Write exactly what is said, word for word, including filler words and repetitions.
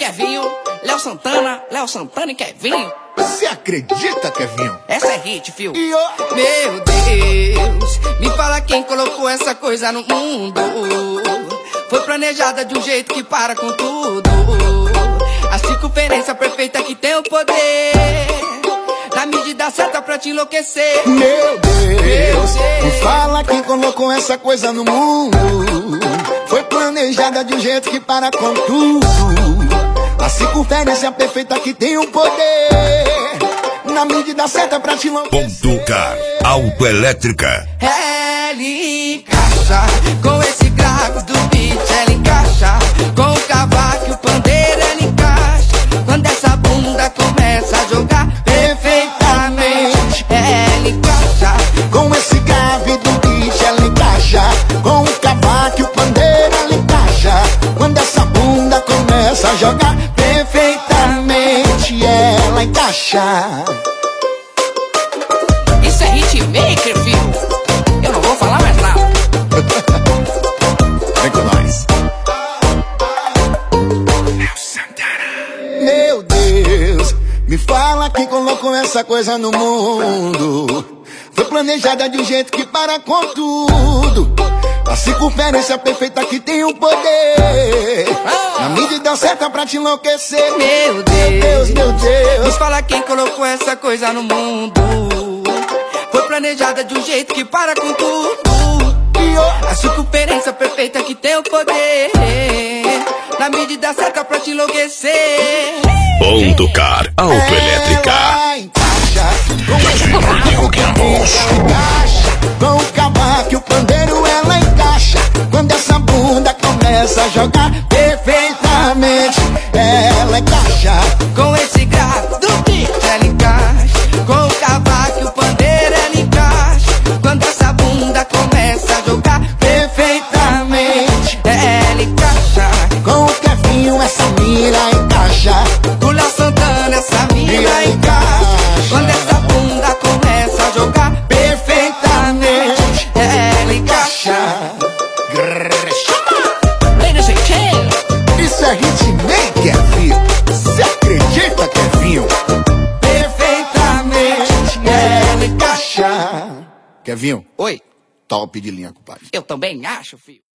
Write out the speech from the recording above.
Kevinho, Léo Santana, Léo Santana e Kevinho. Você acredita, Kevinho? Essa é hit, fio. E ó, Meu Deus, me fala quem colocou essa coisa no mundo. Foi planejada de um jeito que para com tudo. A circunferência perfeita que tem o poder, na medida certa pra te enlouquecer. meu Deus, me fala quem colocou essa coisa no mundo. Foi planejada de um jeito que para com tudo. A circunferência perfeita que tem o poder, na medida certa pra te enlouquecer. Pontucar Autoelétrica. Ela encaixa com esse grave do beat, ela encaixa com o cavaco e o pandeiro, ela encaixa quando essa bunda começa a jogar perfeitamente. Ela encaixa Com esse grave do beat ela encaixa, com o cavaco e o pandeiro ela encaixa, quando essa bunda começa a jogar perfeitamente, ela encaixa. Isso é hitmaker, filho. Eu não vou falar mais nada. Vem com nós. Meu Deus, me fala quem colocou essa coisa no mundo. Foi planejada de um jeito que para com tudo. A circunferência perfeita que tem o poder, na medida certa pra te enlouquecer. Meu Deus, Deus, meu Deus. me fala quem colocou essa coisa no mundo. Foi planejada de um jeito que para com tudo. E ó, A circunferência perfeita que tem o poder, na medida certa pra te enlouquecer. Pontucar Autoelétrica. ela encaixa com esse grave, ela encaixa com o cavaco e o pandeiro ela encaixa, quando essa bunda começa a jogar perfeitamente. Ela encaixa Com esse grave do beat, ela encaixa com o cavaco e o pandeiro, ela encaixa quando essa bunda começa a jogar perfeitamente. Ela encaixa com o Kevinho, essa mira encaixa. com o Léo Santana, essa mina encaixa quando essa bunda começa a jogar perfeitamente. Ela encaixa. Ladies and gentlemen, Isso é hitmaker, filho. Você acredita, Kevinho? perfeitamente. Ela encaixa. Kevinho, Oi, top de linha, compadre. eu também acho, filho.